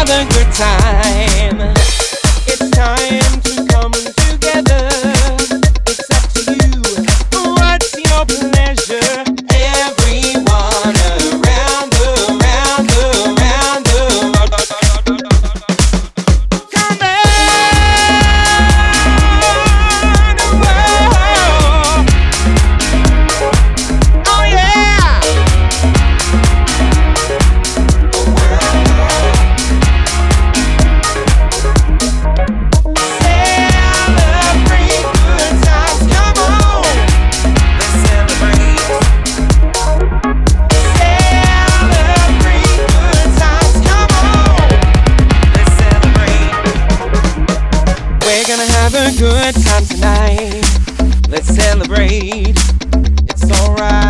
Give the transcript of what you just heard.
have a good time. It's time to come together. It's up to you. What's your pleasure? Everyone around the come on, whoa. Oh yeah. Celebrate good times, come on. Let's celebrate. Celebrate good times, come on. Let's celebrate. We're gonna have a good time tonight. Let's celebrate. It's alright.